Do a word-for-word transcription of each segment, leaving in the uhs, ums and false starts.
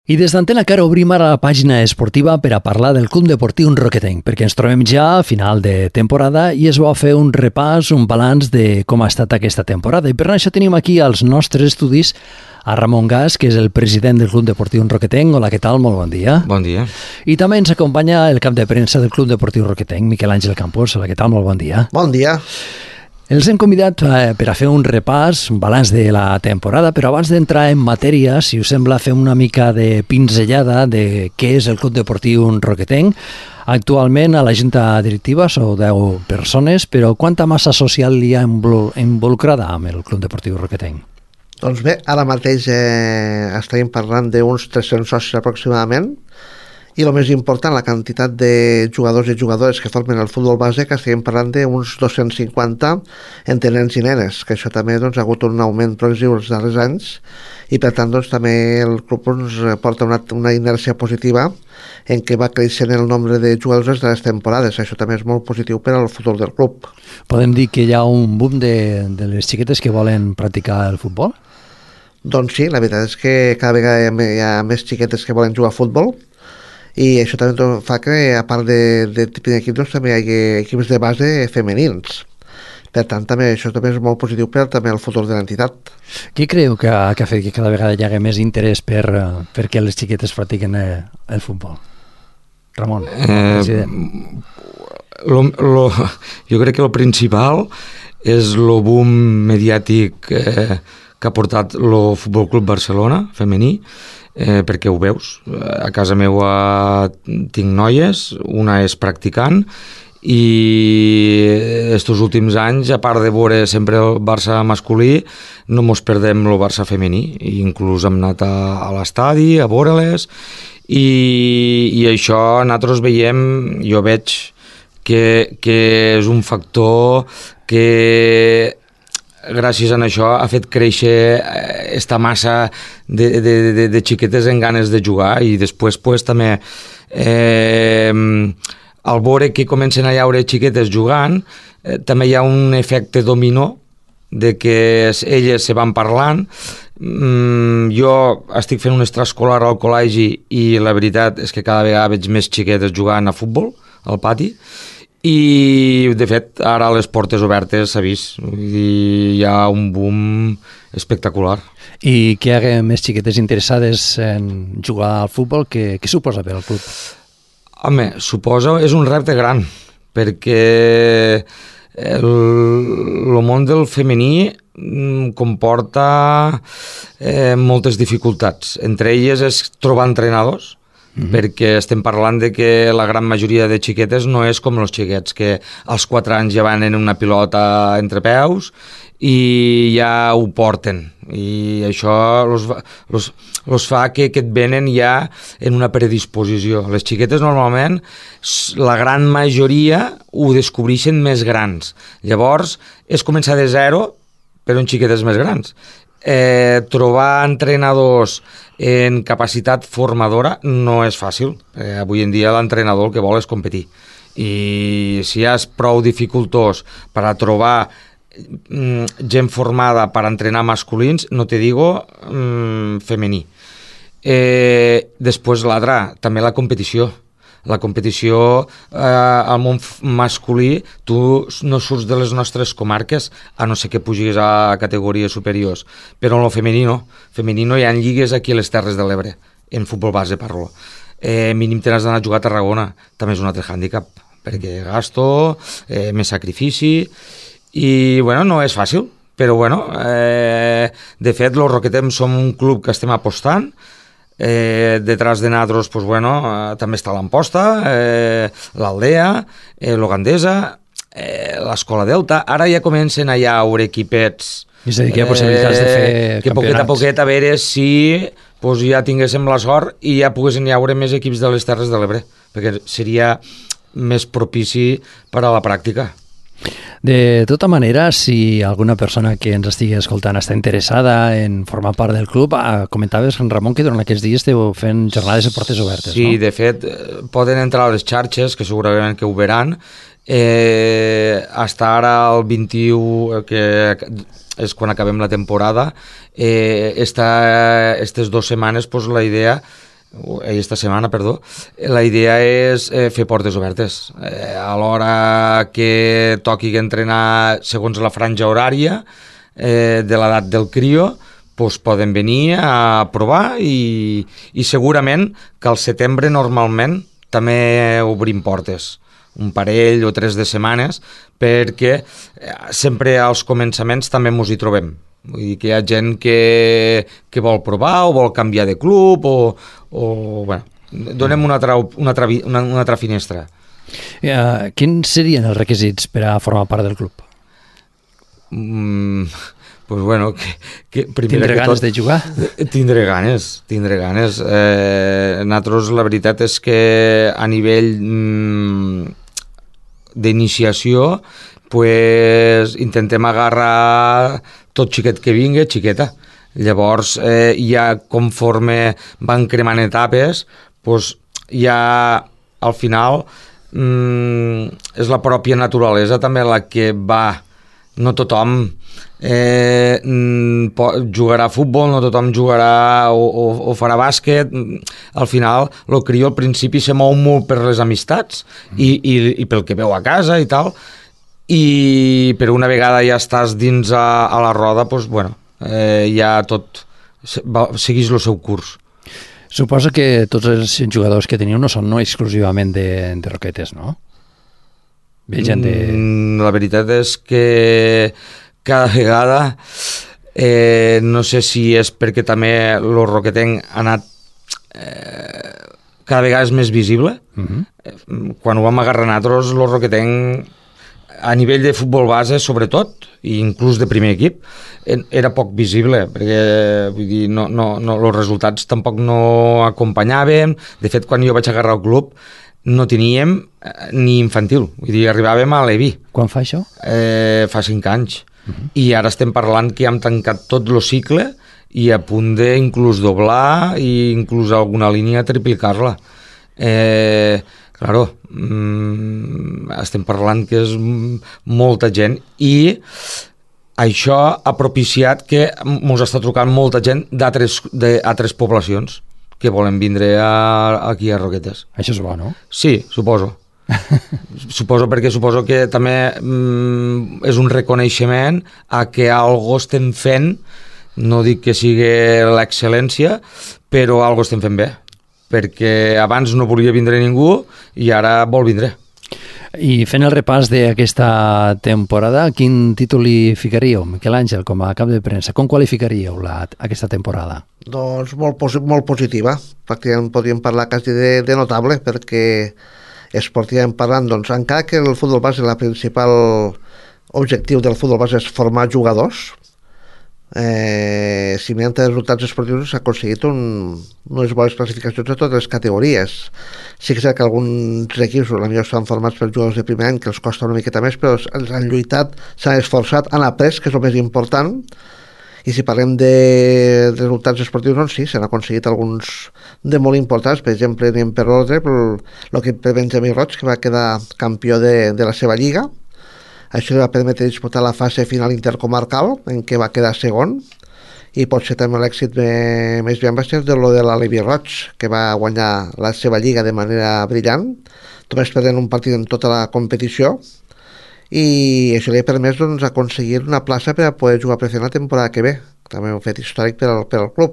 I des d'Antena Car obrim ara la pàgina esportiva per a parlar del Club Deportiu Roquetenc, perquè ens trobem ja a final de temporada i es va fer un repàs, un balanç de com ha estat aquesta temporada. I per això tenim aquí als nostres estudis a Ramon Gas, que és el president del Club Deportiu Roquetenc. Hola, què tal? Molt bon dia. Bon dia. I també ens acompanya el cap de premsa del Club Deportiu Roquetenc, Miquel Àngel Campos. Hola, què tal? Molt bon dia. Bon dia. Els hem convidat eh, per a fer un repàs, un balanç de la temporada, però abans d'entrar en matèria, si us sembla, fer una mica de pinzellada de què és el Club Deportiu Roquetenc. Actualment a la junta directiva sou deu persones, però quanta massa social hi ha involucrada amb el Club Deportiu Roquetenc? Doncs bé, ara mateix eh, estem parlant d'uns tres-cents socis aproximadament, i el més important, la quantitat de jugadors i jugadores que formen el futbol base, que estem parlant d'uns dos-cents cinquanta entre nens i nenes, que això també doncs, ha hagut un augment progressiu els darrers anys, i per tant doncs, també el club ens porta una, una inèrcia positiva en què va creixent el nombre de jugadors de les temporades. Això també és molt positiu per al futur del club. Podem dir que hi ha un boom de, de les xiquetes que volen practicar el futbol? Doncs sí, la veritat és que cada vegada hi ha, hi ha més xiquetes que volen jugar a futbol, i això també fa que, a part de, de tipus d'equips, doncs, també hi ha equips de base femenins. Per tant, també això també és molt positiu per també el futur de l'entitat. Què creu que, que ha fet que cada vegada hi hagi més interès per, perquè les xiquetes practiquen el, el futbol? Ramon, president. Eh, lo, lo, jo crec que el principal és el boom mediàtic eh, que ha portat el Futbol Club Barcelona femení, eh, perquè ho veus. A casa meva tinc noies, una és practicant, i estos últims anys, a part de veure sempre el Barça masculí, no mos perdem el Barça femení. I inclús hem anat a, a l'estadi a veure-les, i, i això nosaltres veiem, jo veig que, que és un factor que gràcies a això ha fet créixer esta massa de, de, de, de xiquetes en ganes de jugar, i després pues, també eh, al veure que comencen a llaure xiquetes jugant, eh, també hi ha un efecte dominó de que elles se van parlant. Mm, jo estic fent un extraescolar al col·legi i la veritat és que cada vegada veig més xiquetes jugant a futbol al pati, i de fet ara les portes obertes s'ha vist, i hi ha un boom espectacular. I que hi hagi més xiquetes interessades en jugar al futbol, què, què suposa per al club? Home, suposa, és un repte gran, perquè el, el món del femení comporta eh, moltes dificultats. Entre elles és trobar entrenadors, Mm-hmm. perquè estem parlant de que la gran majoria de xiquetes no és com els xiquets, que als quatre anys ja van en una pilota entre peus i ja ho porten, i això los, los, los fa que, que et venen ja en una predisposició. Les xiquetes normalment, la gran majoria ho descobreixen més grans, llavors és començar de zero però en xiquetes més grans. Eh, trobar entrenadors en capacitat formadora no és fàcil. Eh, avui en dia l'entrenador el que vol és competir, i si és prou dificultós per a trobar mm, gent formada per entrenar masculins, no te digo mm, femení. Eh, després l'altre, també la competició. La competició eh, al món masculí, tu no surts de les nostres comarques, a no ser que pugis a categories superiors, però en el femení no. Femení no hi ha lligues aquí a les Terres de l'Ebre, en futbol base parlo. Eh, mínim tens d'anar a jugar a Tarragona, també és un altre hàndicap, perquè gasto, eh, més sacrifici, i bueno, no és fàcil, però bueno, eh, de fet, los Roquetenc som un club que estem apostant. Eh, detrás de nosaltres pues, bueno, eh, també està l'Amposta, eh, l'Aldea, eh, l'Ogandesa, eh, l'Escola Delta. Ara ja comencen a llaure equipets, és a dir, que hi ha possibilitats de fer eh, que poquet a poquet a veure si pues, ja tinguéssim la sort i ja poguessin llaure més equips de les Terres de l'Ebre, perquè seria més propici per a la pràctica. De tota manera, si alguna persona que ens estigui escoltant està interessada en formar part del club, eh, comentaves, Ramon, que durant aquests dies esteu fent jornades de portes obertes, sí, no? Sí, de fet, poden entrar a les xarxes, que segurament que ho veran. Eh, hasta ara, el vint-i-u, que és quan acabem la temporada, eh, esta, estes dues setmanes, pues, la idea aquesta setmana, perdó, la idea és eh, fer portes obertes. Eh, a l'hora que toqui entrenar segons la franja horària eh, de l'edat del crio, doncs poden venir a provar i, i segurament que al setembre normalment també obrim portes, un parell o tres de setmanes, perquè sempre als començaments també mos hi trobem. Vull dir que hi ha gent que, que vol provar o vol canviar de club o, o bueno, donem una altra, una altra, una, una altra finestra. Uh, quins serien els requisits per a formar part del club? Mm, pues bueno, que, que tindré que ganes tot, de jugar? Tindré ganes, tindré ganes. Eh, nosaltres la veritat és que a nivell mm, d'iniciació pues, intentem agarrar tot xiquet que vingui, xiqueta. Llavors, eh, ja conforme van cremant etapes, pues, ja al final mm, és la pròpia naturalesa també la que va. No tothom eh, jugarà a futbol, no tothom jugarà o, o, o farà bàsquet. Al final, el crió al principi se mou molt per les amistats i, i, i pel que veu a casa i tal, i per una vegada ja estàs dins a, a la roda, doncs, bueno, eh, ja tot va, seguís el seu curs. Suposo que tots els jugadors que teniu no són no exclusivament de, de Roquetes, no? Ve gent de... Mm, la veritat és que cada vegada eh, no sé si és perquè també el roquetenc ha anat eh, cada vegada és més visible. Uh-huh. Quan ho vam agarrar nosaltres, el roquetenc a nivell de futbol base, sobretot, i inclús de primer equip, era poc visible, perquè vull dir, no, no, no, els resultats tampoc no acompanyaven. De fet, quan jo vaig agarrar el club, no teníem ni infantil, vull dir, arribàvem a l'E V I. Quan fa això? Eh, fa cinc anys. Uh-huh. I ara estem parlant que hem tancat tot el cicle i a punt d'inclús doblar i inclús alguna línia triplicar-la. Eh... Claro, mm, estem parlant que és molta gent i això ha propiciat que ens està trucant molta gent d'altres poblacions que volen vindre a, aquí a Roquetes. Això és bo, no? Sí, suposo. Suposo perquè suposo que també mm, és un reconeixement a que algo estem fent, no dic que sigui l'excel·lència, però algo estem fent bé, perquè abans no volia vindre ningú i ara vol vindre. I fent el repàs d'aquesta temporada, quin títol li ficaríeu, Miquel Àngel, com a cap de premsa? Com qualificaríeu la, aquesta temporada? Doncs molt, posi molt positiva. Pràcticament podríem parlar quasi de, de notable, perquè esportivament parlant, doncs, encara que el futbol base, la principal objectiu del futbol base és formar jugadors, Eh, si mirem els resultats esportius s'ha aconseguit un, unes bones classificacions de totes les categories. Sí que és que alguns equips potser estan formats per jugadors de primer any que els costa una miqueta més, però han lluitat, s'han esforçat, han après, que és el més important. I si parlem de, de resultats esportius, doncs sí, s'han aconseguit alguns de molt importants. Per exemple, anem per l'ordre, l'equip de Benjamí Roig, que va quedar campió de, de la seva lliga. Això li va permetre disputar la fase final intercomarcal, en què va quedar segon, i potser també l'èxit més ben va ser de lo de l'Alevi Roig, que va guanyar la seva lliga de manera brillant, només perdent un partit en tota la competició, i això li ha permès doncs, aconseguir una plaça per a poder jugar a preferent la temporada que ve, també un fet històric per al, per al club.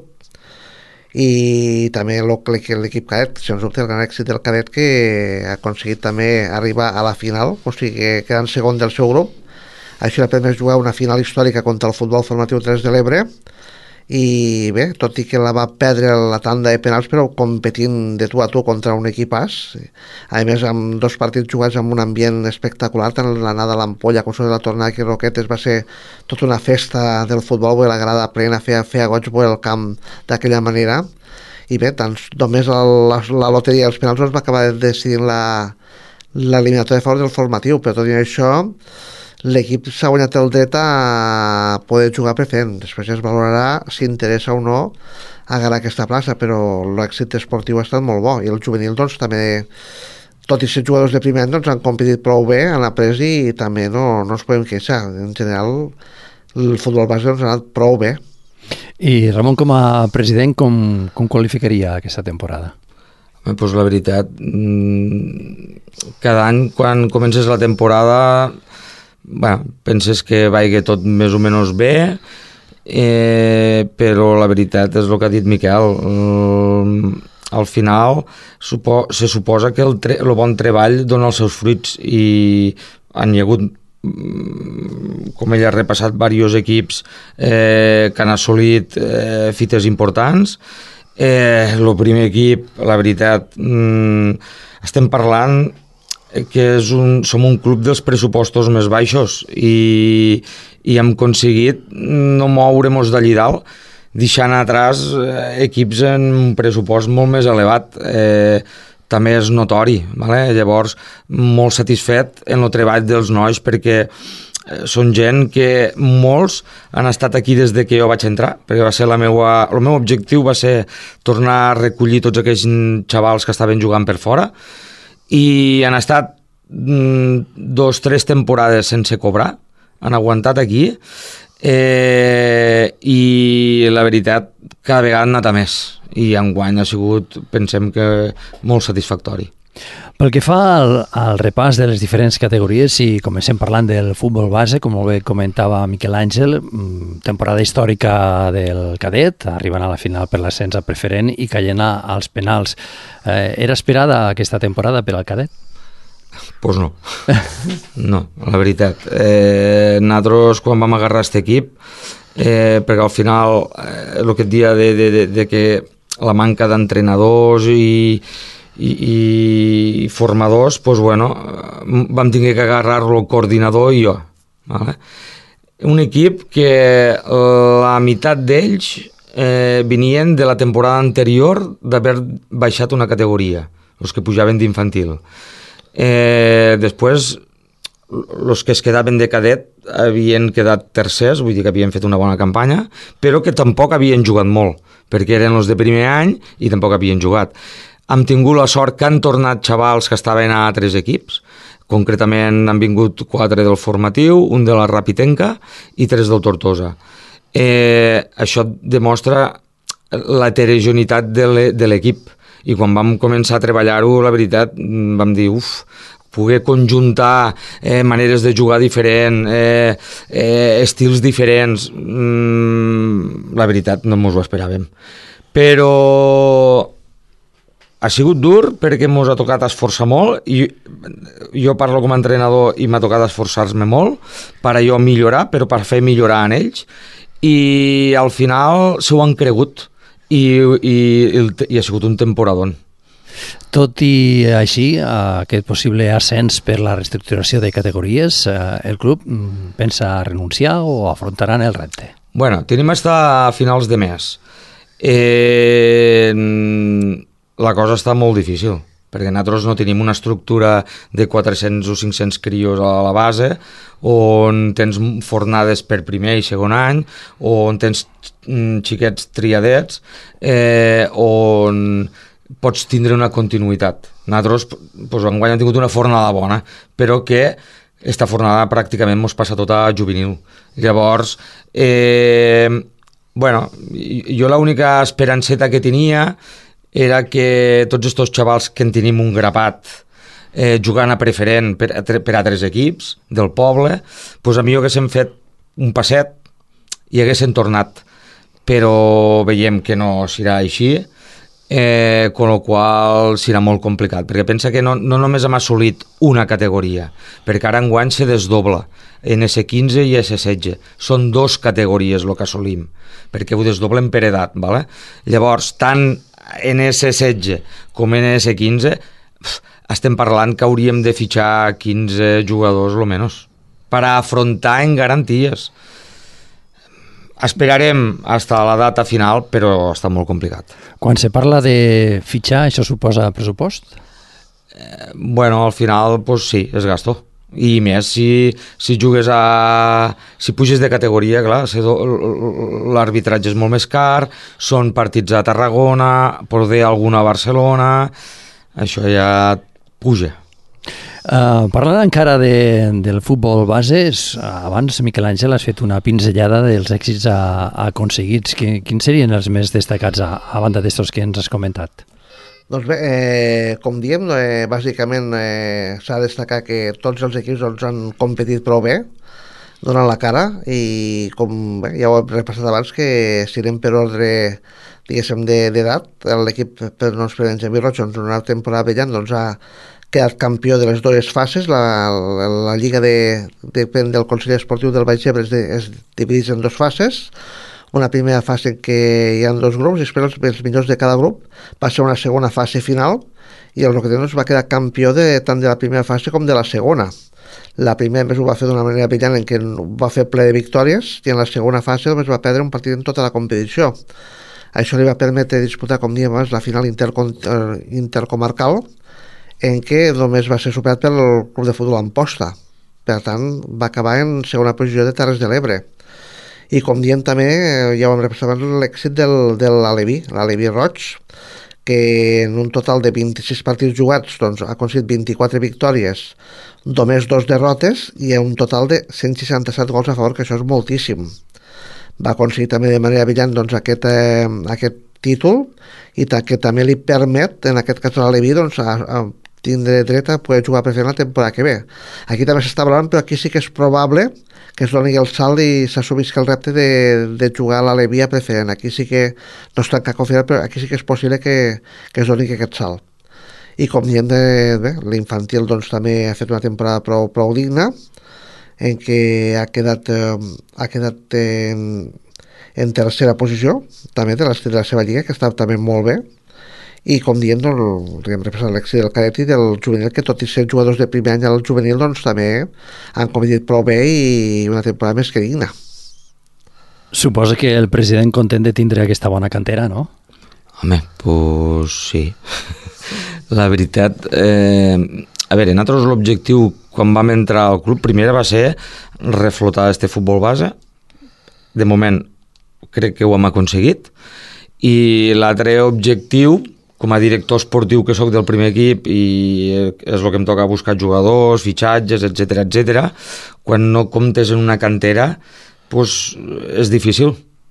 I també l'equip cadet, sens dubte el gran èxit del cadet, que ha aconseguit també arribar a la final, o sigui, quedant segon del seu grup. Això li ha permès jugar una final històrica contra el Futbol Formatiu tres de l'Ebre, i bé, tot i que la va perdre la tanda de penals, però competint de tu a tu contra un equipàs, a més amb dos partits jugats amb un ambient espectacular, tant l'anada a l'Ampolla com la tornada aquí a Roquetes va ser tota una festa del futbol, la grada plena, feia, feia goig el camp d'aquella manera, i bé, doncs, només la, la, la loteria dels penals va acabar decidint l'eliminatòria a favor del formatiu, però tot i això l'equip s'ha guanyat el dret a poder jugar preferent. Després es valorarà si interessa o no agarrar aquesta plaça, però l'èxit esportiu ha estat molt bo, i el juvenil doncs també, tot i ser jugadors de primer any, doncs han competit prou bé, han après i també no, no ens podem queixar. En general el futbol base doncs, ha anat prou bé. I Ramon, com a president, com, com qualificaria aquesta temporada? Bé, doncs la veritat, cada any quan comences la temporada, bueno, penses que vagi tot més o menys bé, eh, però la veritat és el que ha dit Miquel. Eh, al final supo, se suposa que el, tre, el bon treball dona els seus fruits i han hi ha hagut, com ell ha repassat, diversos equips eh, que han assolit eh, fites importants. Eh, el primer equip, la veritat, mm, estem parlant que és un, som un club dels pressupostos més baixos i, i hem aconseguit no moure-nos d'allí dalt, deixant atràs eh, equips en un pressupost molt més elevat. Eh, també és notori, vale? Llavors molt satisfet en el treball dels nois, perquè són gent que molts han estat aquí des de que jo vaig entrar, perquè va ser la meua, el meu objectiu va ser tornar a recollir tots aquells xavals que estaven jugant per fora, i han estat mm, dos, tres temporades sense cobrar, han aguantat aquí, eh, i la veritat cada vegada han anat a més, i enguany ha sigut, pensem que, molt satisfactori. Pel que fa al, al repàs de les diferents categories, i comencem parlant del futbol base, com molt bé comentava Miquel Àngel, temporada històrica del cadet, arribant a la final per l'ascens a preferent i caient als penals. Eh, era esperada aquesta temporada per al cadet? Doncs pues no, no, la veritat. Eh, nosaltres, quan vam agarrar aquest equip, eh, perquè al final, eh, el que et dia de, de, de, de que la manca d'entrenadors i, i, i formadors, doncs, bueno, vam tenir que agarrar-lo el coordinador i jo. Vale? Un equip que la meitat d'ells eh, venien de la temporada anterior d'haver baixat una categoria, els que pujaven d'infantil. Eh, després, els que es quedaven de cadet havien quedat tercers, vull dir que havien fet una bona campanya, però que tampoc havien jugat molt, perquè eren els de primer any i tampoc havien jugat. Hem tingut la sort que han tornat xavals que estaven a altres equips, concretament han vingut quatre del formatiu, un de la Rapitenca i tres del Tortosa. Eh, això demostra l'heterogeneïtat de l'equip, i quan vam començar a treballar-ho, la veritat, vam dir, uf, poder conjuntar eh, maneres de jugar diferent, eh, eh, estils diferents, mm, la veritat no ens ho esperàvem. Però ha sigut dur perquè ens ha tocat esforçar molt, i jo parlo com a entrenador i m'ha tocat esforçar-me molt per a jo millorar, però per fer millorar en ells, i al final s'ho han cregut, i, i, i ha sigut un temporadón. Tot i així, aquest possible ascens per la reestructuració de categories, el club pensa renunciar o afrontaran el repte? Bueno, tenim fins a finals de mes. Eh, la cosa està molt difícil, perquè nosaltres no tenim una estructura de quatre-cents o cinc-cents crios a la base, on tens fornades per primer i segon any, on tens xiquets triadets, eh, on pots tindre una continuïtat. Nosaltres, doncs, enguany hem tingut una fornada bona, però que esta fornada pràcticament mos passa tota juvenil. Llavors, eh, bueno, jo l'única esperanceta que tenia era que tots aquests xavals que en tenim un grapat eh, jugant a preferent per, per altres equips del poble, doncs a mi haguéssim fet un passet i haguessin tornat, però veiem que no serà així, eh, con lo qual serà molt complicat, perquè pensa que no, no només hem assolit una categoria, perquè ara enguany se desdobla en esse quinze i esse setze, són dos categories el que assolim, perquè ho desdoblen per edat, ¿vale? Llavors, tant en esse setze com en esse quinze estem parlant que hauríem de fitxar quinze jugadors lo menos per a afrontar en garanties. Esperarem fins a la data final, però està molt complicat. Quan se parla de fitxar, això suposa pressupost? Eh, bueno, al final, pues sí, és gasto. I més, si, si jugues a... si puges de categoria, clar, l'arbitratge és molt més car, són partits a Tarragona, poder alguna a Barcelona, això ja puja. Uh, parlant encara de, del futbol base, abans, Miquel Àngel, has fet una pinzellada dels èxits a, a aconseguits. Quins, quins serien els més destacats a, a banda d'estos que ens has comentat? Doncs bé, eh, com diem, eh, bàsicament eh, s'ha de destacar que tots els equips doncs, han competit prou bé, donant la cara, i com bé, ja ho he repassat abans, que si anem per ordre, diguéssim, d'edat, l'equip per doncs, per Benjamí Roig, doncs, una temporada brillant, doncs, ha quedat campió de les dues fases. La, la, la Lliga de, depèn del Consell Esportiu del Baix Ebre, es, de, es divideix en dues fases. Una primera fase en què hi ha dos grups i després els, els millors de cada grup. Va ser una segona fase final i el Roquetenc va quedar campió de, tant de la primera fase com de la segona. La primera més ho va fer d'una manera brillant en què va fer ple de victòries i en la segona fase només va perdre un partit en tota la competició. Això li va permetre disputar, com diem abans, la final intercom intercomarcal, en què només va ser superat pel Club de Futbol Amposta. Per tant, va acabar en segona posició de Terres de l'Ebre. I com diem també, ja ho hem repassat abans, l'èxit del, de l'Aleví, l'Aleví Roig, que en un total de vint-i-sis partits jugats doncs, ha aconseguit vint-i-quatre victòries, només dos derrotes i un total de cent seixanta-set gols a favor, que això és moltíssim. Va aconseguir també de manera brillant doncs, aquest, eh, aquest títol i que també li permet, en aquest cas a l'Aleví, doncs, a, a tindre dret a poder jugar preferent la temporada que ve. Aquí també s'està parlant, però aquí sí que és probable que es doni el salt i s'assumisca el repte de, de jugar a l'Aleví a preferent. Aquí sí que no està encara confirmat, però aquí sí que és possible que, que es doni aquest salt. I com diem, l'infantil doncs, també ha fet una temporada prou, prou digna, en què ha quedat, eh, ha quedat en, en tercera posició, també de la, de la seva lliga, que està també molt bé. I com diem, doncs, hem repassat l'èxit del cadet i del juvenil, que tot i ser jugadors de primer any al juvenil, doncs també han competit prou bé i una temporada més que digna. Suposa que el president content de tindre aquesta bona cantera, no? Home, pues sí. La veritat, eh, a veure, nosaltres l'objectiu quan vam entrar al club, primera va ser reflotar este futbol base. De moment crec que ho hem aconseguit. I l'altre objectiu, com a director esportiu que sóc del primer equip, i és el que em toca buscar jugadors, fitxatges, etcètera, etcètera, quan no comptes en una cantera, pues, és difícil.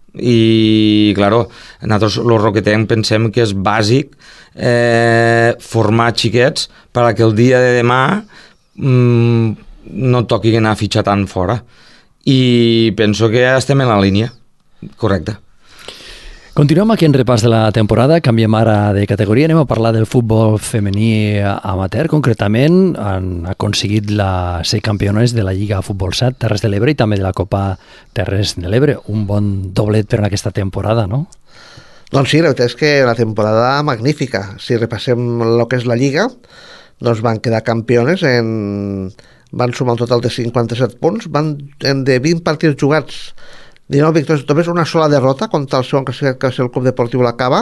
I, claro, nosaltres, el Roquetenc, pensem que és bàsic eh, formar xiquets perquè el dia de demà mmm, no toqui anar a fitxar tant fora. I penso que estem en la línia correcta. Continuem aquí en repàs de la temporada, canviem ara de categoria, anem a parlar del futbol femení amateur. Concretament han aconseguit la, ser campiones de la Lliga Futbol set Terres de l'Ebre i també de la Copa Terres de l'Ebre. Un bon doblet per aquesta temporada, no? Doncs sí, la veritat és que la temporada magnífica. Si repassem el que és la Lliga, doncs van quedar campiones, en... van sumar un total de cinquanta-set punts, van de vint partits jugats, dinou victòries, només una sola derrota contra el segon classificat, que va ser el Club Deportiu La Cava,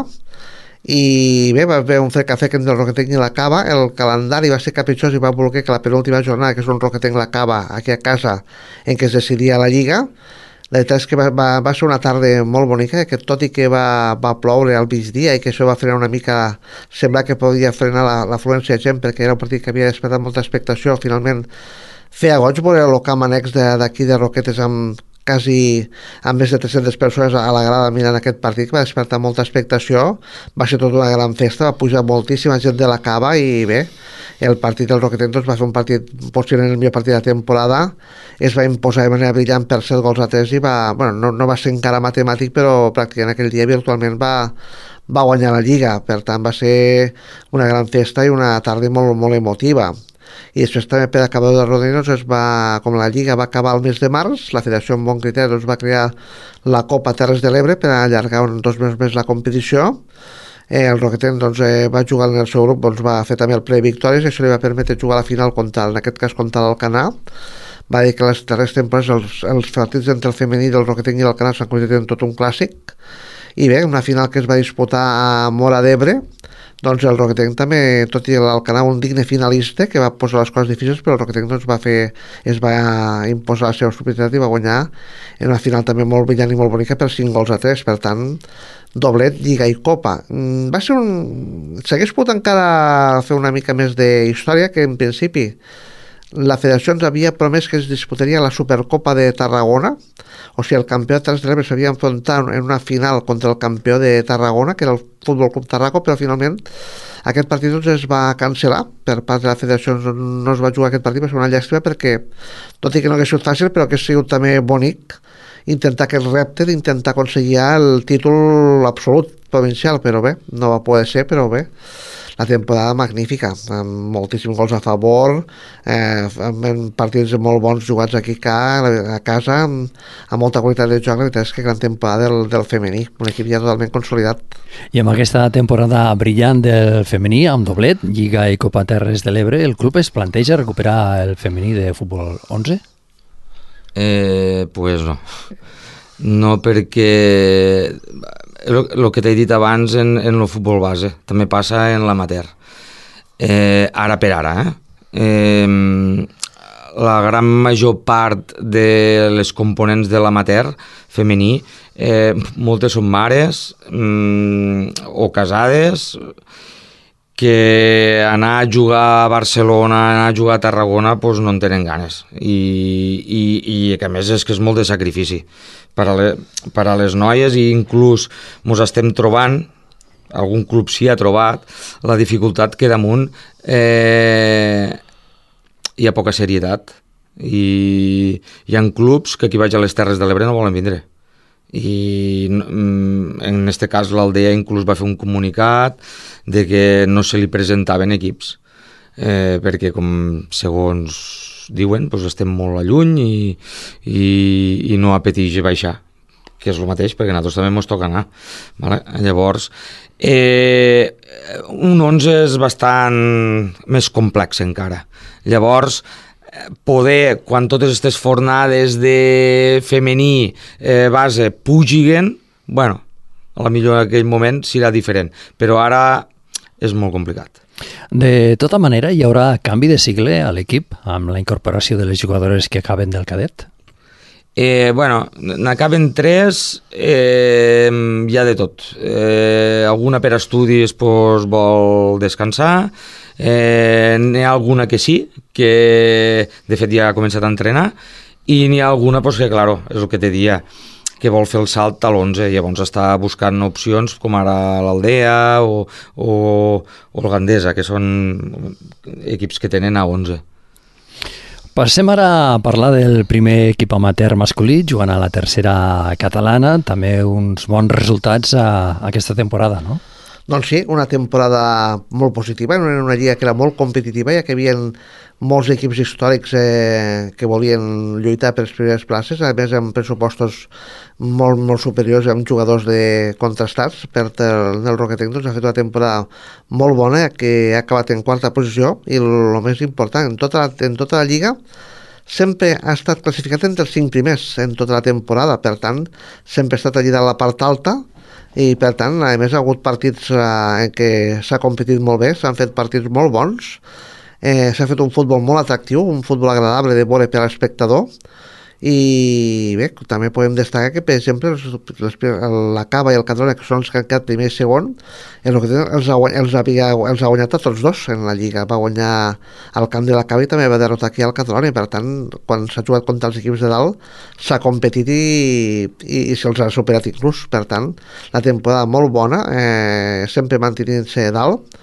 i bé, va haver un frec a frec entre el Roquetenc i La Cava. El calendari va ser capritxós i va voler que la penúltima jornada, que és un Roquetenc La Cava aquí a casa, en què es decidia la Lliga. La veritat és que va, va, va ser una tarda molt bonica, que tot i que va, va ploure al migdia i que això va frenar una mica, sembla que podia frenar l'afluència de gent, perquè era un partit que havia despertat molta expectació. Finalment feia goig veure el camp annex d'aquí de, de Roquetes amb quasi amb més de tres-centes persones a la grada mirant aquest partit, que va despertar molta expectació. Va ser tota una gran festa, va pujar moltíssima gent de la Cava i bé, el partit del Roquetenc doncs, va fer un partit possiblement el millor partit de la temporada. Es va imposar de manera brillant per set gols a tres i va, bueno, no, no va ser encara matemàtic, però pràcticament aquell dia virtualment va, va guanyar la Lliga. Per tant va ser una gran festa i una tarda molt, molt emotiva. I després també per acabar de rodar, doncs, es va, com la Lliga va acabar el mes de març, la Federació amb bon criteri doncs, va crear la Copa Terres de l'Ebre per allargar un, dos mesos més la competició. Eh, el Roquetenc doncs, eh, va jugar en el seu grup, doncs, va fer també el ple de victòries i això li va permetre jugar a la final contra, en aquest cas contra l'Alcanar. Va dir que les darreres temporades els, els partits entre el femení del Roquetenc i l'Alcanar s'han convertit en tot un clàssic. I bé, una final que es va disputar a Móra d'Ebre, doncs el Roquetenc també, tot i l'Alcanar un digne finalista que va posar les coses difícils, però el Roquetenc doncs, va fer, es va imposar la seva superioritat i va guanyar en una final també molt brillant i molt bonica per cinc gols a tres. Per tant, doblet, Lliga i Copa. Va ser un... S'hagués pogut encara fer una mica més de història, que en principi la federació ens havia promès que es disputaria la Supercopa de Tarragona, o sigui, el campió de Terres de l'Ebre s'havia enfrontat en una final contra el campió de Tarragona, que era el Futbol Club Tarraco, però finalment aquest partit doncs, es va cancel·lar per part de la federació, no es va jugar aquest partit, va ser una llàstima perquè, tot i que no hagués sigut fàcil, però que ha sigut també bonic intentar aquest repte d'intentar aconseguir el títol absolut provincial, però bé, no va poder ser, però bé, la temporada magnífica, amb moltíssims gols a favor, eh, amb partits molt bons jugats aquí a casa, amb, amb molta qualitat de joc. La veritat és que gran temporada del, del femení, un equip ja totalment consolidat. I amb aquesta temporada brillant del femení, amb doblet, Lliga i Copa Terres de l'Ebre, el club es planteja recuperar el femení de futbol onze? Eh, pues no. No, perquè el que t'he dit abans en, en el futbol base també passa en l'amateur. Eh, ara per ara, eh? Eh, la gran major part de les components de l'amateur femení, eh, moltes són mares mm, o casades, que anar a jugar a Barcelona, anar a jugar a Tarragona, doncs no en tenen ganes. I, i, i que a més és que és molt de sacrifici per a, le, per a les noies, i inclús ens estem trobant, algun club s'hi ha trobat, la dificultat que damunt eh, hi ha poca serietat. I hi ha clubs que aquí vaig a les Terres de l'Ebre no volen vindre. I en aquest cas l'Aldea inclús va fer un comunicat de que no se li presentaven equips eh, perquè com segons diuen doncs estem molt a lluny i, i, i no apeteix baixar, que és el mateix perquè a nosaltres també ens toca anar, vale? Llavors eh, un onze és bastant més complex encara. Llavors poder, quan totes aquestes fornades de femení eh, base pugiguen, bueno, a la millor en aquell moment serà diferent, però ara és molt complicat. De tota manera, hi haurà canvi de cicle a l'equip amb la incorporació de les jugadores que acaben del cadet? Eh, bueno, n'acaben tres, eh, hi ha de tot. Eh, alguna per estudis pues, vol descansar, eh, n'hi ha alguna que sí, que de fet ja ha començat a entrenar, i n'hi ha alguna pues, que, claro, és el que te dia, que vol fer el salt a l'onze, llavors està buscant opcions com ara l'Aldea o, o, o el Gandesa, que són equips que tenen a onze. Passem ara a parlar del primer equip amateur masculí, jugant a la tercera catalana, també uns bons resultats a, a aquesta temporada, no? Doncs sí, una temporada molt positiva, en una lliga que era molt competitiva, ja que hi havia molts equips històrics eh, que volien lluitar per les primeres places, a més amb pressupostos molt, molt superiors, amb jugadors de contrastats. Per el, el Roquetenc doncs, ha fet una temporada molt bona, que ha acabat en quarta posició, i el més important, en tota la, en tota la lliga sempre ha estat classificat entre els cinc primers en tota la temporada, per tant sempre ha estat allà de la part alta, i per tant a més ha hagut partits eh, en què s'ha competit molt bé, s'han fet partits molt bons, eh, s'ha fet un futbol molt atractiu, un futbol agradable de veure per a l'espectador. I bé, també podem destacar que, per exemple, les, les, la Cava i el Catalunya, que són els que han quedat primer i segon, el que els ha, els, havia, els ha guanyat a tots dos en la Lliga. Va guanyar al camp de la Cava i també va derrotar aquí al Catalunya. Per tant, quan s'ha jugat contra els equips de dalt, s'ha competit i, i, i se'ls ha superat inclús. Per tant, la temporada molt bona, eh, sempre mantenint-se dalt,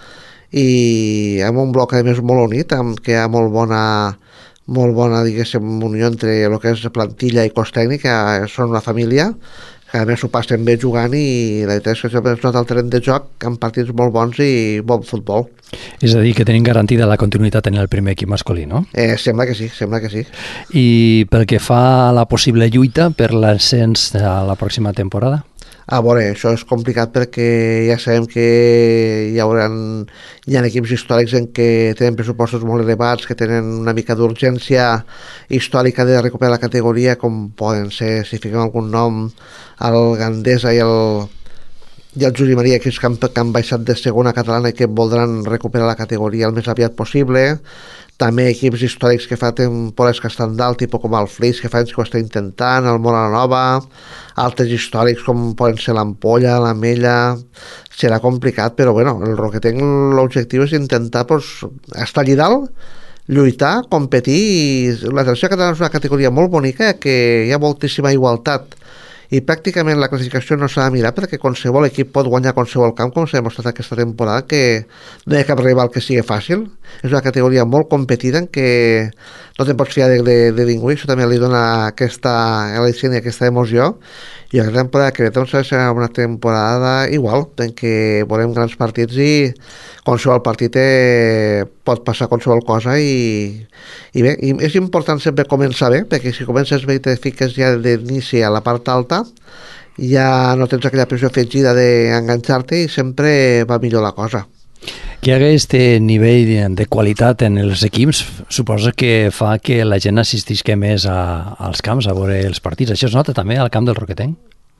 i amb un bloc a més molt unit, amb que hi ha molt bona molt bona, diguéssim, unió entre el que és plantilla i cos tècnic, que són una família, que a més s'ho passen bé jugant, i la veritat és que sempre es nota el terreny de joc amb partits molt bons i bon futbol. És a dir, que tenim garantida la continuïtat en el primer equip masculí, no? Eh, sembla que sí, sembla que sí. I pel que fa a la possible lluita per l'ascens a la pròxima temporada? A veure, això és complicat perquè ja sabem que hi haurà, hi ha equips històrics en què tenen pressupostos molt elevats, que tenen una mica d'urgència històrica de recuperar la categoria, com poden ser, si fiquem algun nom, el Gandesa i el, i el Juli Maria, que, és que, han, que han baixat de segona catalana i que voldran recuperar la categoria el més aviat possible. També equips històrics que fa temporades que estan dalt, tipus com el Flix, que fa anys que ho està intentant, el Mora Nova, altres històrics com poden ser l'Ampolla, l'Amella. Serà complicat, però bueno, el Roquetenc l'objectiu és intentar pues, estar allà dalt lluitar, competir, i la tercera catalana és una categoria molt bonica, que hi ha moltíssima igualtat, i pràcticament la classificació no s'ha de mirar perquè qualsevol equip pot guanyar qualsevol camp, com s'ha demostrat aquesta temporada, que no hi ha cap rival que sigui fàcil. És una categoria molt competida en què no te'n pots fiar de, de, de ningú, i això també li dona aquesta al·licient i aquesta emoció. I aquesta temporada que ve doncs serà una temporada igual, en què veurem grans partits i qualsevol partit eh, pot passar qualsevol cosa, i, i bé, i és important sempre començar bé, perquè si comences bé i te fiques ja d'inici a la part alta, ja no tens aquella pressió afegida d'enganxar-te, i sempre va millor la cosa. Que hi hagi aquest nivell de qualitat en els equips suposa que fa que la gent assistisca més a, als camps a veure els partits. Això es nota també al camp del Roquetenc?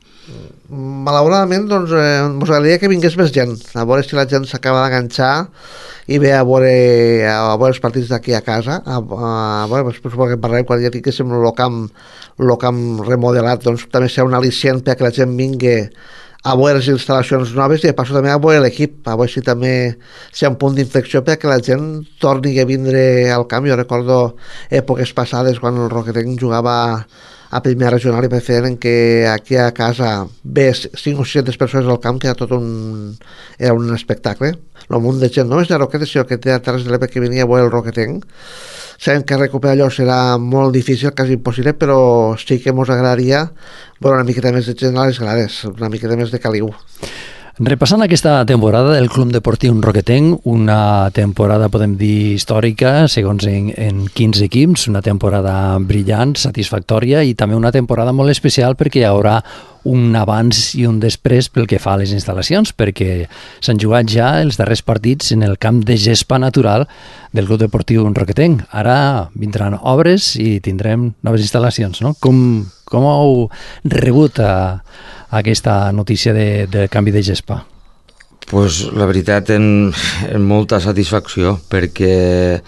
Malauradament, doncs, eh, ens agradaria que vingués més gent, a veure si la gent s'acaba d'enganxar i ve a veure, a veure els partits d'aquí a casa, a, a, a veure, després que parlarem quan ja tinguéssim el camp, el camp remodelat, doncs també serà un al·licient perquè la gent vingui a veure les instal·lacions noves, i de passo també a veure l'equip, a veure si també si hi ha un punt d'inflexió perquè la gent torni a vindre al camp. Jo recordo èpoques passades quan el Roquetenc jugava a primera regional i preferent, en què aquí a casa ve cinc o sis persones al camp, que era tot un, era un espectacle. El munt de gent, no és de Roquetes, sinó que té a Terres de l'Ebre que venia a veure el Roquetenc. Sabem que recuperar allò serà molt difícil, quasi impossible, però sí que ens agradaria veure una miqueta més de gent a les grades, una miqueta més de caliu. Repassant aquesta temporada del Club Deportiu Roquetenc, una temporada, podem dir, històrica, segons en, en quinze equips, una temporada brillant, satisfactòria, i també una temporada molt especial perquè hi haurà un abans i un després pel que fa a les instal·lacions, perquè s'han jugat ja els darrers partits en el camp de gespa natural del Club Deportiu Roquetenc. Ara vindran obres i tindrem noves instal·lacions, no? Com, com heu rebut a, a aquesta notícia de, del canvi de gespa? Pues la veritat, en, en molta satisfacció, perquè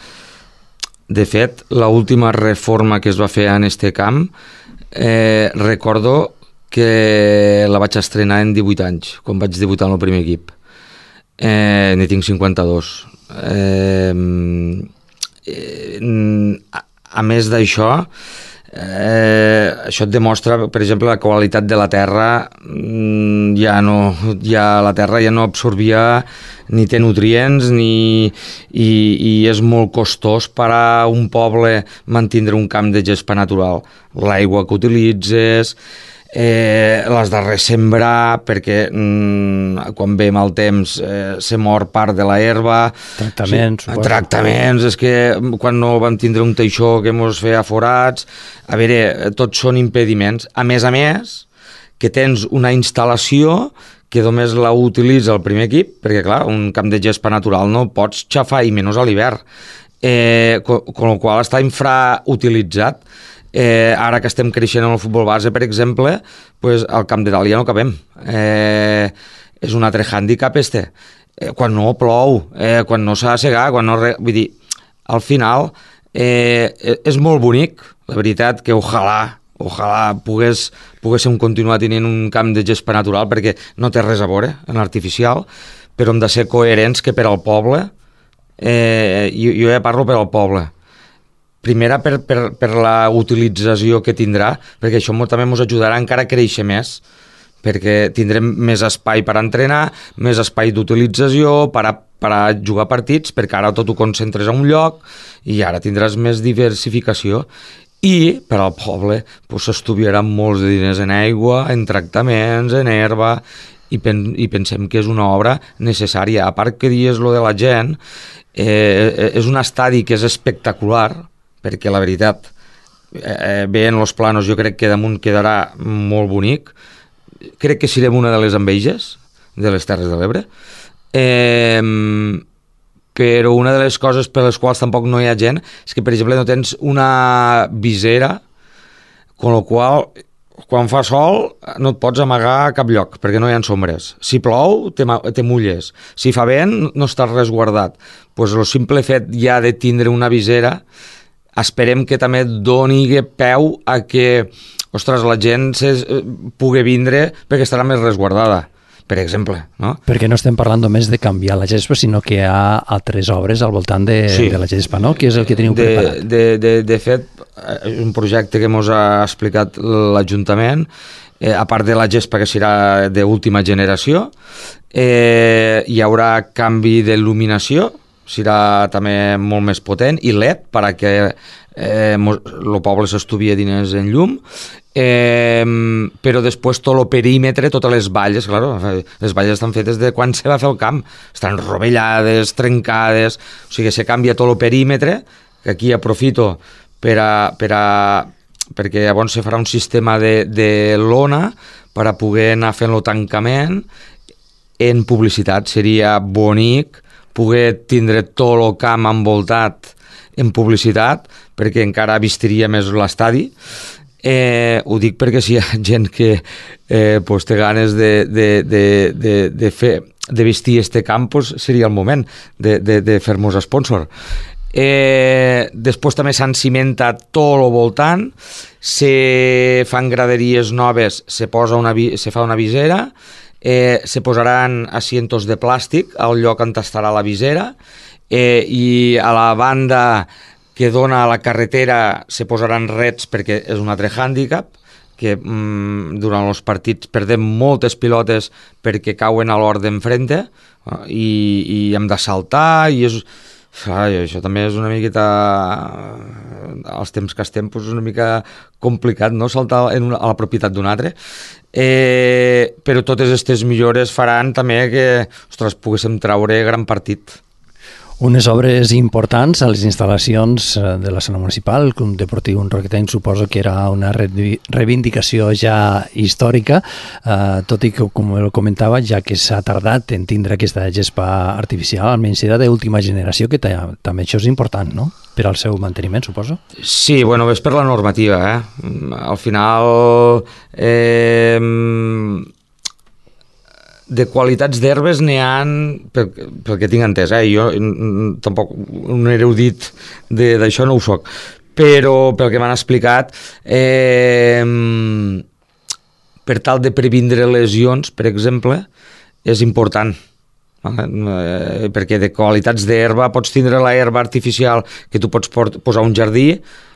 de fet l'última reforma que es va fer en este camp, eh, recordo que la vaig estrenar en divuit anys, quan vaig debutar en el primer equip. Eh, n'hi tinc cinquanta-dos. Eh, a, a més d'això, eh, això et demostra, per exemple, la qualitat de la terra. Ja no, ja la terra ja no absorbia ni té nutrients, ni, i, i és molt costós per a un poble mantindre un camp de gespa natural. L'aigua que utilitzes, Eh, les de ressembrar, perquè mm, quan ve mal temps eh, se mor part de la herba, tractaments, sí, tractaments, és que quan no vam tindre un teixó que mos feia forats, a veure, tots són impediments. A més a més, que tens una instal·lació que només la utilitza el primer equip, perquè clar, un camp de gespa natural no pots xafar, i menys a l'hivern, eh, con, con el qual està infrautilitzat. Eh, ara que estem creixent en el futbol base, per exemple, pues, al camp de dalt ja no cabem. Eh, és un altre hàndicap este. Eh, quan no plou, eh, quan no s'ha de segar, quan no... Re... Vull dir, al final eh, és molt bonic, la veritat, que ojalà, ojalà pogués, poguéssim continuar tenint un camp de gespa natural, perquè no té res a veure en l'artificial, però hem de ser coherents que per al poble, eh, jo, jo ja parlo per al poble, primera per, per, per la utilització que tindrà, perquè això també ens ajudarà encara a créixer més, perquè tindrem més espai per entrenar, més espai d'utilització, per a, per a jugar partits, perquè ara tot ho concentres a un lloc i ara tindràs més diversificació. I per al poble pues, s'estudiaran molts de diners en aigua, en tractaments, en herba, i, pen, i pensem que és una obra necessària. A part que dius lo de la gent, eh, és un estadi que és espectacular, perquè la veritat, eh, veient els planos, jo crec que damunt quedarà molt bonic. Crec que serem una de les enveges de les Terres de l'Ebre. Eh, però una de les coses per les quals tampoc no hi ha gent és que, per exemple, no tens una visera, con la qual quan fa sol no et pots amagar a cap lloc perquè no hi ha sombres. Si plou te, te mulles, si fa vent no estàs resguardat. Pues el simple fet ja de tindre una visera, esperem que també doni peu a que, ostres, la gent se, pugui vindre perquè estarà més resguardada. per exemple. No? Perquè no estem parlant només de canviar la gespa, sinó que hi ha altres obres al voltant de, sí. de la gespa, no? Què és el que teniu de, preparat? De, de, de fet, un projecte que ens ha explicat l'Ajuntament, eh, a part de la gespa que serà d'última generació, eh, hi haurà canvi d'il·luminació, serà també molt més potent, i L E D perquè eh, el poble s'estuvia diners en llum, eh, però després tot el perímetre, totes les valles, claro, les valles estan fetes de quan se va fer el camp, estan rovellades, trencades, o sigui, se canvia tot el perímetre, que aquí aprofito per a, per a, perquè llavors se farà un sistema de, de lona per a poder anar fent el tancament en publicitat. Seria bonic poder tindre tot el camp envoltat en publicitat, perquè encara vistiria més l'estadi. Eh, ho dic perquè si hi ha gent que eh, pues, té ganes de, de, de, de, de, fer, de vestir este camp, pues, seria el moment de, de, de fer-nos sponsor. Eh, després també s'han cimentat tot el voltant, se fan graderies noves, se, posa una, se fa una visera, Eh, se posaran asientos de plàstic al lloc on estarà la visera, eh, i a la banda que dona a la carretera se posaran rets perquè és un altre hàndicap, que mm, durant els partits perdem moltes pilotes perquè cauen a l'hort d'enfrente, eh, i, i hem de saltar, i és... Ai, això també és una miqueta, als temps que estem, doncs una mica complicat, no?, saltar en una, a la propietat d'un altre. Eh, però totes aquestes millores faran també que, ostres, poguéssim treure gran partit. Unes obres importants a les instal·lacions de la zona municipal. El Club Deportiu Roquetenc suposo que era una reivindicació ja històrica, eh, tot i que, com el comentava, ja que s'ha tardat en tindre aquesta gespa artificial, almenys era d'última generació, que també això és important, no?, per al seu manteniment, suposo. Sí, bueno, és per la normativa, eh? Al final... Eh, de qualitats d'herbes n'hi ha, pel, pel que tinc entès, eh? Jo n, tampoc un erudit d'això no ho soc, però pel que m'han explicat, eh, per tal de previndre lesions, per exemple, és important, eh, perquè de qualitats d'herba pots tindre la herba artificial que tu pots posar a un jardí,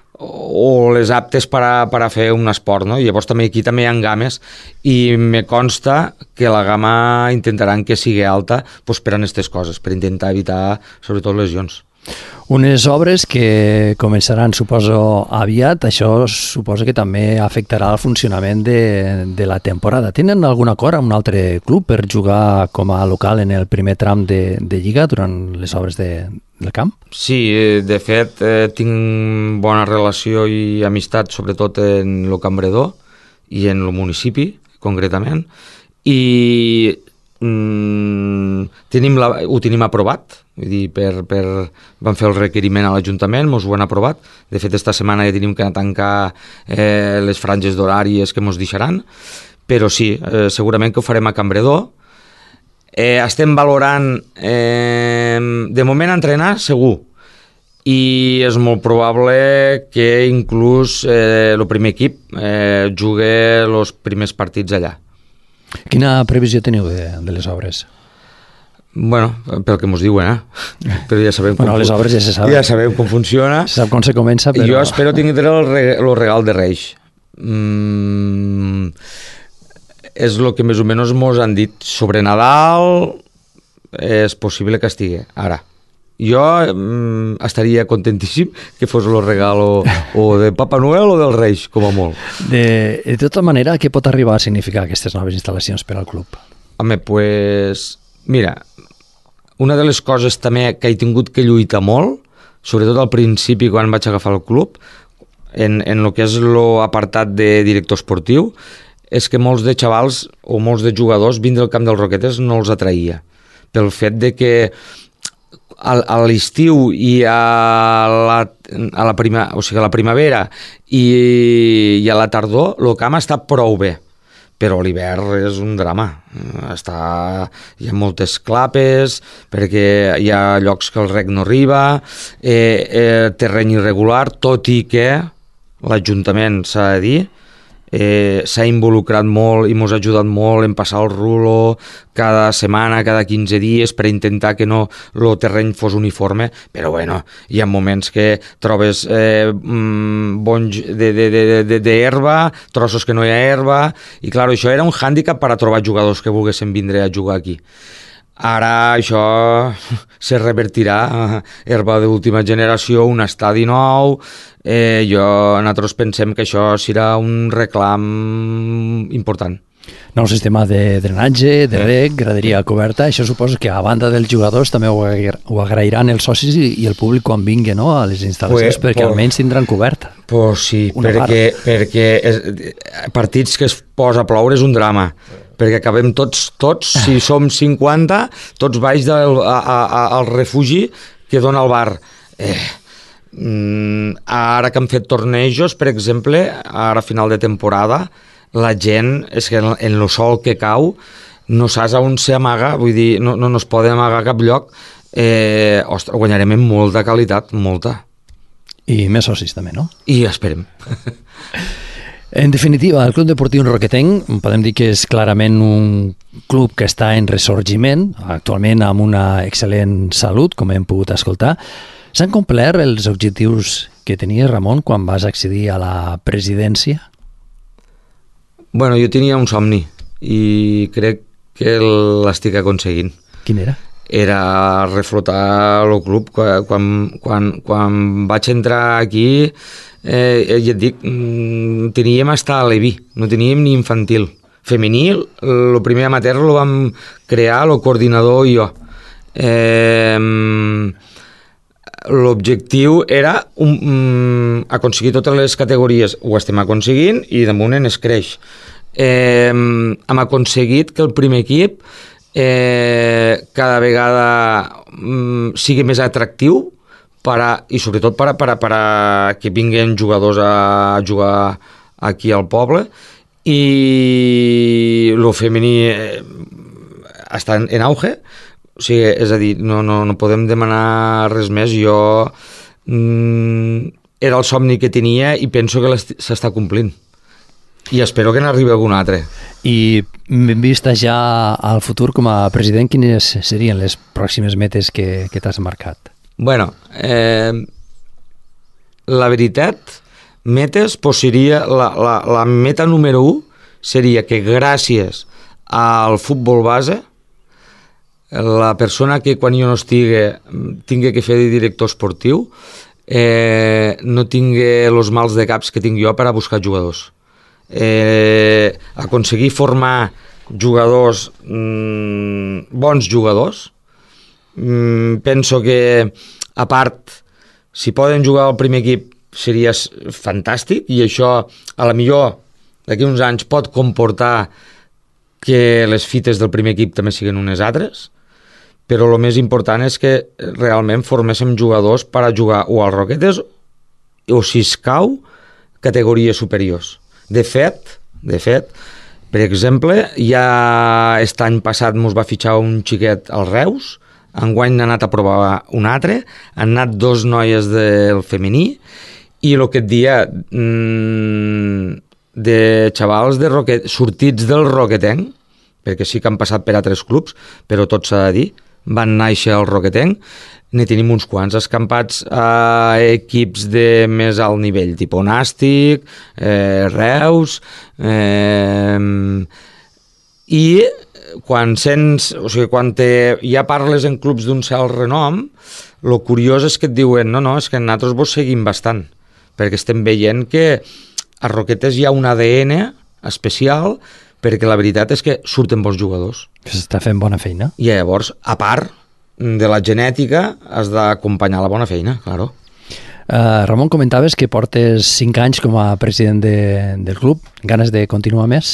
o les aptes per a, per a fer un esport, no? I llavors també aquí també hi ha games, i me consta que la gamma intentaran que sigui alta, doncs, per a aquestes coses, per intentar evitar sobretot lesions. Unes obres que començaran, suposo, aviat. Això suposa que també afectarà el funcionament de, de la temporada. Tenen algun acord amb un altre club per jugar com a local en el primer tram de, de Lliga durant les obres de, del camp? Sí, de fet, eh, tinc bona relació i amistat, sobretot en el Cambredó i en el municipi, concretament, i mm, tenim la, ho tenim aprovat. Vull dir, per, per, vam fer el requeriment a l'Ajuntament, ens ho han aprovat. De fet, esta setmana ja tenim que tancar eh, les franges d'horàries que ens deixaran, però sí, eh, segurament que ho farem a Cambredó. Eh, estem valorant, eh, de moment, entrenar, segur, i és molt probable que inclús eh, el primer equip eh, jugui els primers partits allà. Quina previsió teniu de, de les obres? Bueno, pel que mos diuen, eh? Però ja sabem bueno, com, les obres ja se saben. Ja sabem com funciona. Se sap com se comença, però... Jo espero tindre el, re, el regal de Reis. Mm, és el que més o menys mos han dit. Sobre Nadal és possible que estigui. Ara, jo mm, estaria contentíssim que fos el regal o, o de Papa Noel o del Reis, com a molt. De, de tota manera, què pot arribar a significar aquestes noves instal·lacions per al club? Home, pues... Mira, una de les coses també que he tingut que lluitar molt, sobretot al principi quan vaig agafar el club, en, en el que és l'apartat de director esportiu, és que molts de xavals o molts de jugadors vindre al camp dels Roquetes no els atraïa, pel fet de que a, a l'estiu i a la, a la, prima, o sigui, a la primavera i, i a la tardor el camp està prou bé, però l'hivern és un drama. Està, hi ha moltes clapes, perquè hi ha llocs que el rec no arriba, eh, eh, terreny irregular, tot i que l'Ajuntament, s'ha de dir, eh, s'ha involucrat molt i ens ha ajudat molt en passar el rulo cada setmana, cada quinze dies per intentar que no el terreny fos uniforme, però bueno, hi ha moments que trobes eh, bonys de, de, de, de, de herba, trossos que no hi ha herba, i clar, això era un hàndicap per a trobar jugadors que volguessin vindre a jugar aquí. Ara això se revertirà, herba d'última generació, un estadi nou, eh, jo, nosaltres pensem que això serà un reclam important. Nou sistema de drenatge, de rec, graderia coberta, això suposa que a banda dels jugadors també ho, agra ho agrairan els socis i, i el públic quan vingui, no?, a les instal·lacions, pues, perquè pues, almenys tindran coberta. Pues sí, perquè, perquè és, partits que es posa a ploure és un drama, perquè acabem tots, tots, si som cinquanta, tots baix del, a, a, al refugi que dona el bar. Eh, ara que han fet tornejos, per exemple, ara a final de temporada, la gent, és que en el sol que cau, no saps on s'amaga, vull dir, no, no, no es poden amagar a cap lloc, eh, ostres, guanyarem en molta qualitat, molta. I més socis també, no? I esperem. En definitiva, el Club Deportiu Roquetenc podem dir que és clarament un club que està en ressorgiment, actualment amb una excel·lent salut, com hem pogut escoltar. S'han complert els objectius que tenia Ramon quan vas accedir a la presidència? Bueno, jo tenia un somni i crec que l'estic aconseguint. Quin era? Era reflotar el club. Quan, quan, quan vaig entrar aquí, eh, ja et dic, teníem hasta a l'E V I, no teníem ni infantil. Femení, el primer amateur el vam crear, el coordinador i jo. Eh, L'objectiu era un, um, aconseguir totes les categories. Ho estem aconseguint i damunt en es creix. Eh, hem aconseguit que el primer equip eh, cada vegada um, sigui més atractiu per a, i sobretot per a, per, a, per a que vinguin jugadors a jugar aquí al poble, i el femení eh, està en, en auge. O sigui, és a dir, no, no, no podem demanar res més. Jo mm, era el somni que tenia i penso que s'està complint. I espero que n'arribi algun altre. I vista ja al futur com a president, quines serien les pròximes metes que, que t'has marcat? Bueno, eh, la veritat, metes, pues seria la, la, la meta número u seria que gràcies al futbol base la persona que quan jo no estigui tingui que fer de director esportiu eh, no tingui els mals de caps que tinc jo per a buscar jugadors. Eh, aconseguir formar jugadors, mmm, bons jugadors. Mm, penso que, a part, si poden jugar al primer equip seria fantàstic, i això a la millor d'aquí uns anys pot comportar que les fites del primer equip també siguin unes altres, però el més important és que realment forméssim jugadors per a jugar o als Roquetes o, si escau, categories superiors. De fet, de fet, per exemple, ja aquest any passat mos va fitxar un xiquet al Reus, enguany n'ha anat a provar un altre, han anat dos noies del femení, i el que et dia mmm, de xavals de Roquet, sortits del Roquetenc, perquè sí que han passat per altres clubs, però tot s'ha de dir, van néixer al Roquetenc, ne tenim uns quants escampats a equips de més alt nivell, tipus Nàstic, eh, Reus, eh, i quan sents, o sigui, quan te, ja parles en clubs d'un cert renom, el curiós és que et diuen, no, no, és que nosaltres vos seguim bastant, perquè estem veient que a Roquetes hi ha un A D N especial, perquè la veritat és que surten bons jugadors. Que s'està fent bona feina. I llavors, a part de la genètica, has d'acompanyar la bona feina, claro. Uh, Ramon, comentaves que portes cinc anys com a president de, del club. Ganes de continuar més?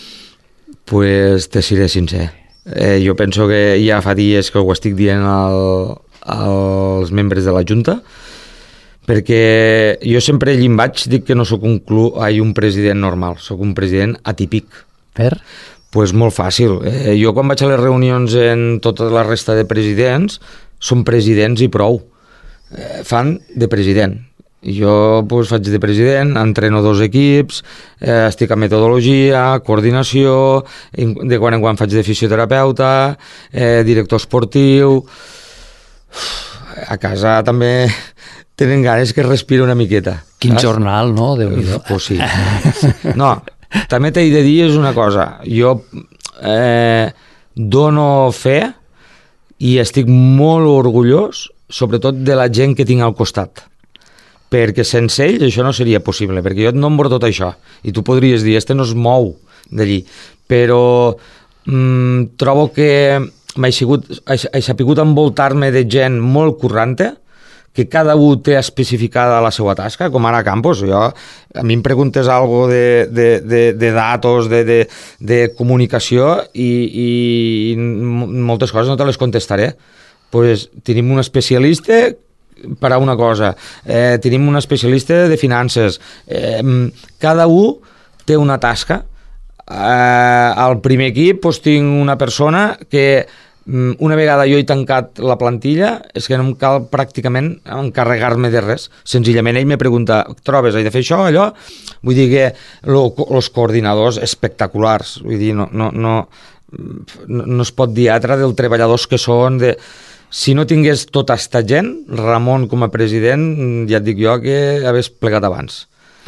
Pues te seré sincer. Eh, jo penso que ja fa dies que ho estic dient al, als membres de la Junta, perquè jo sempre allí em vaig, dic que no sóc un club, ai, un president normal, sóc un president atípic. Per? Pues molt fàcil. Eh, jo quan vaig a les reunions en tota la resta de presidents, són presidents i prou. Eh, fan de president. Jo pues, faig de president, entreno dos equips, eh, estic a metodologia, coordinació, de quan en quan faig de fisioterapeuta, eh, director esportiu... A casa també tenen ganes que respira una miqueta. Quin saps? Jornal, no? Déu-n'hi-do. Pues sí. No, també t'he de dir és una cosa. Jo eh, dono fe i estic molt orgullós, sobretot de la gent que tinc al costat. Perquè sense ells això no seria possible, perquè jo et nombro tot això, i tu podries dir, este no es mou d'allí, però mm, trobo que m'he sigut, he, he sapigut envoltar-me de gent molt currante, que cada un té especificada la seva tasca, com ara a Campos. Jo, a mi em preguntes algo de, de, de, de datos, de, de, de comunicació, i, i moltes coses no te les contestaré. Pues, tenim un especialista per a una cosa, eh, tenim un especialista de finances, eh, cada un té una tasca. Eh, al primer equip pues, tinc una persona que una vegada jo he tancat la plantilla és que no em cal pràcticament encarregar-me de res, senzillament ell me pregunta, trobes, he de fer això, allò? Vull dir que els coordinadors espectaculars, vull dir, no, no, no, no es pot dir altre dels treballadors que són de... Si no tingués tota esta gent, Ramon com a president, ja et dic jo que hagués plegat abans.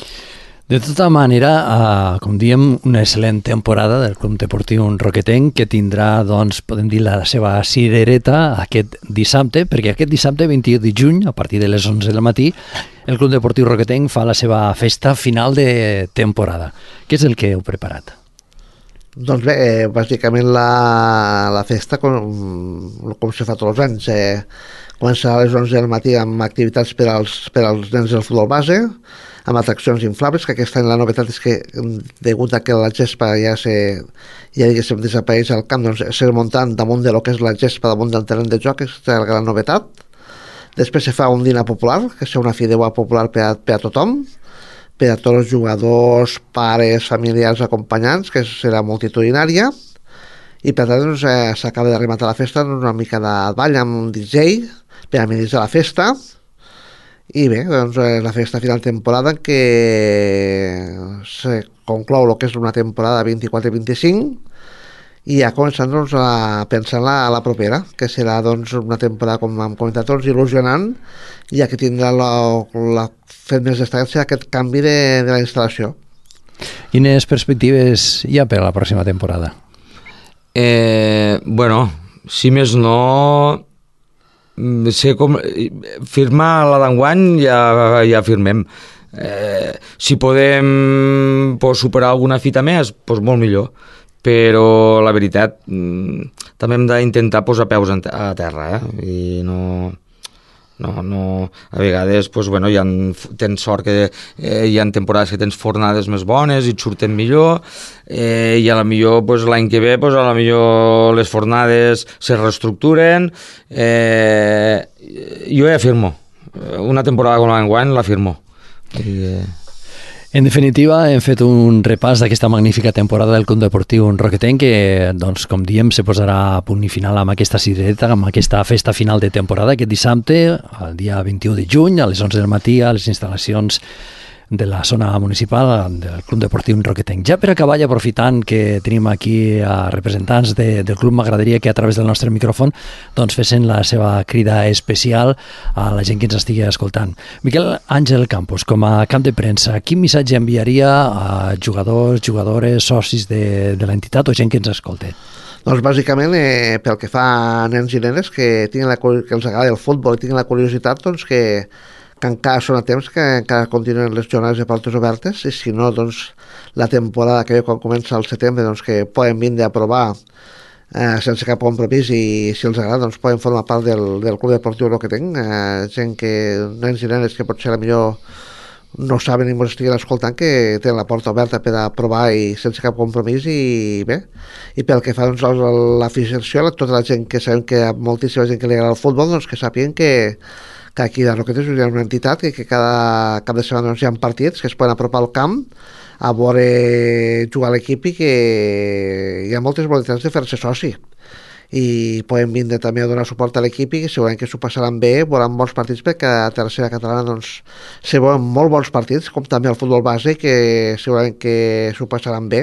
De tota manera, uh, com diem, una excel·lent temporada del Club Deportiu Roquetenc, que tindrà, doncs, podem dir, la seva cirereta aquest dissabte, perquè aquest dissabte, vint-i-u de juny, a partir de les onze del matí, el Club Deportiu Roquetenc fa la seva festa final de temporada. Què és el que heu preparat? Doncs bé, eh, bàsicament la, la festa, com, com se fa tots els anys, eh, comença a les onze del matí amb activitats per als, per als nens del futbol base, amb atraccions inflables, que aquest any la novetat és que, degut a que la gespa ja, se, ja diguéssim, desapareix al camp, doncs s'ha muntant damunt de lo que és la gespa, damunt del terreny de joc, és la gran novetat. Després se fa un dinar popular, que és una fideuà popular per a, per a tothom, per a tots els jugadors, pares, familiars, acompanyants, que serà multitudinària, i per tant doncs, eh, s'acaba de rematar la festa doncs, una mica de ball amb un D J per amenitzar la festa, i bé, doncs eh, la festa final de temporada en què se conclou el que és una temporada vint-i-quatre vint-i-cinc, i ja començant doncs, a pensar en la, a la propera, que serà doncs, una temporada, com hem comentat, doncs, il·lusionant, ja que tindrà la, la fet més destacat serà aquest canvi de, de la instal·lació. Quines perspectives hi ha per a la pròxima temporada? Eh, bueno, si més no, sé com, firmar la d'enguany ja, ja firmem. Eh, si podem pues, superar alguna fita més, pues, molt millor. Però la veritat també hem d'intentar posar peus a terra, eh? I no, no, no, a vegades pues, bueno, ja tens sort que eh, hi ha temporades que tens fornades més bones i et surten millor, eh, i a la millor pues, l'any que ve pues, a la millor les fornades se reestructuren. eh, jo ja firmo una temporada com l'enguany, la firmo. I, eh... En definitiva, hem fet un repàs d'aquesta magnífica temporada del Club Deportiu Roquetenc que, doncs, com diem, se posarà a punt i final amb aquesta cirereta, amb aquesta festa final de temporada aquest dissabte, el dia vint-i-u de juny, a les onze del matí, a les instal·lacions de la zona municipal del Club Deportiu Roquetenc. Ja per acabar, i aprofitant que tenim aquí a representants de, del club, m'agradaria que a través del nostre micròfon doncs fessin la seva crida especial a la gent que ens estigui escoltant. Miquel Àngel Campos, com a cap de premsa, quin missatge enviaria a jugadors, jugadores, socis de, de l'entitat o gent que ens escolta? Doncs bàsicament, eh, pel que fa a nens i nenes que, tinguin la, que els agrada el futbol i tinguin la curiositat, doncs que que encara són a temps, que encara continuen les jornades de portes obertes, i si no, doncs la temporada que ve quan comença al setembre, doncs que poden vindre a provar eh, sense cap compromís, i si els agrada doncs poden formar part del, del Club Deportiu Roquetenc, eh, gent que, nens i nenes que potser a millor no saben ni ens estiguen escoltant, que tenen la porta oberta per a provar i sense cap compromís. I bé, i pel que fa doncs, a l'afició, tota la gent que sabem que a moltíssima gent que li agrada el futbol, doncs que sàpiguen que que aquí a Roquetes hi ha una entitat que, que cada cap de setmana doncs, hi ha partits que es poden apropar al camp a veure jugar l'equip, i que hi ha moltes voluntats de fer-se soci, i poden vindre també a donar suport a l'equip i segurament que s'ho passaran bé, veuran bons partits perquè a la tercera catalana doncs, se veuen molt bons partits, com també al futbol base, que segurament que s'ho passaran bé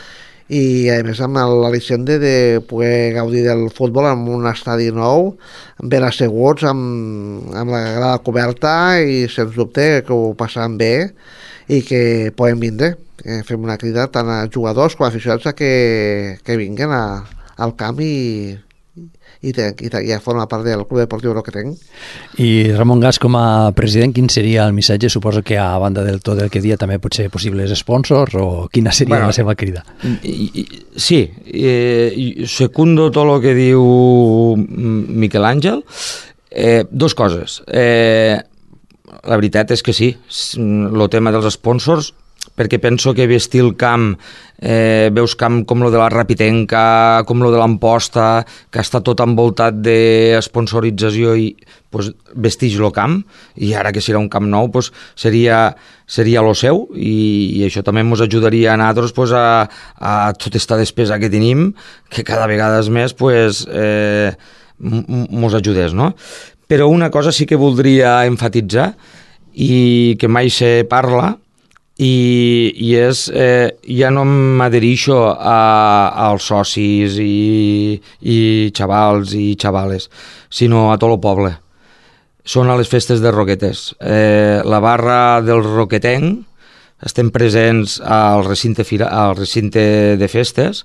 i a més amb l'al·licient de, de poder gaudir del futbol en un estadi nou, ben asseguts amb, amb la grada coberta i sens dubte que ho passaran bé i que poden vindre. Eh, fem una crida tant a jugadors com a aficionats a que, que vinguen a al camp i, i, te, i, te, i a formar part del Club Deportiu Roquetenc. I Ramon Gas, com a president, quin seria el missatge? Suposo que a banda del tot el que dia també pot ser possibles sponsors o quina seria bueno, la seva crida? Sí, eh, secundo tot el que diu Miquel Àngel. Eh, dos coses. Eh, la veritat és que sí, el tema dels sponsors, perquè penso que vestir el camp, eh, veus camp com lo de la Rapitenca, com lo de l'Amposta, que està tot envoltat de sponsorització i pues, vestix el camp, i ara que serà un camp nou pues, seria, seria lo seu, i, i això també ens ajudaria a nosaltres pues, a, a tota aquesta despesa que tenim, que cada vegada és més, pues, eh, mos ajudés, no? Però una cosa sí que voldria enfatitzar, i que mai se parla, i, i és, eh, ja no m'adherixo als socis i, i xavals i xavales, sinó a tot el poble. Són a les festes de Roquetes. Eh, la barra del Roquetenc, estem presents al recinte, fira, al recinte de festes,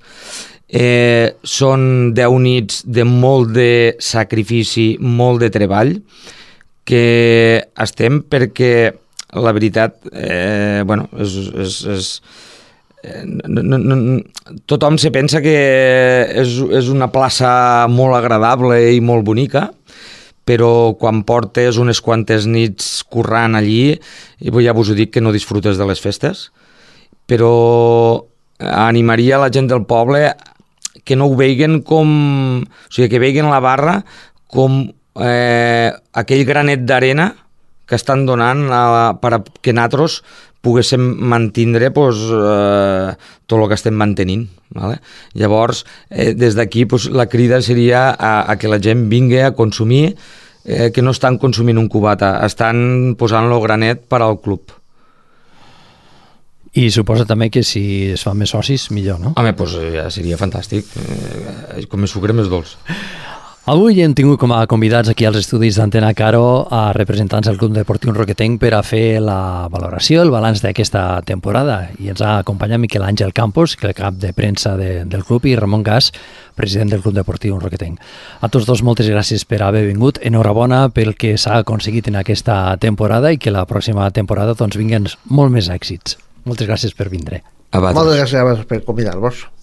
eh, són deu nits de molt de sacrifici, molt de treball, que estem perquè la veritat, eh, bueno, és, és, és, eh, no, no, no, tothom se pensa que és, és una plaça molt agradable i molt bonica, però quan portes unes quantes nits currant allí, ja vos ho dic que no disfrutes de les festes, però animaria la gent del poble que no ho veiguen com... O sigui, que veiguen la barra com eh, aquell granet d'arena que estan donant a, per a que nosaltres poguéssim mantindre pues, eh, tot el que estem mantenint. Vale? Llavors, eh, des d'aquí pues, la crida seria a, a que la gent vingui a consumir, eh, que no estan consumint un cubata, estan posant el granet per al club. I suposa també que si es fan més socis, millor, no? Home, doncs ja seria fantàstic. Eh, com més sucre, més dolç. Avui hem tingut com a convidats aquí als estudis d'Antena Caro a representants del Club Deportiu Roquetenc per a fer la valoració, el balanç d'aquesta temporada. I ens ha acompanyat Miquel Àngel Campos, que és el cap de premsa de, del club, i Ramon Gas, president del Club Deportiu Roquetenc. A tots dos, moltes gràcies per haver vingut. Enhorabona pel que s'ha aconseguit en aquesta temporada i que la pròxima temporada doncs, vinguen molt més èxits. Moltes gràcies per vindre. Moltes gràcies per convidar-vos.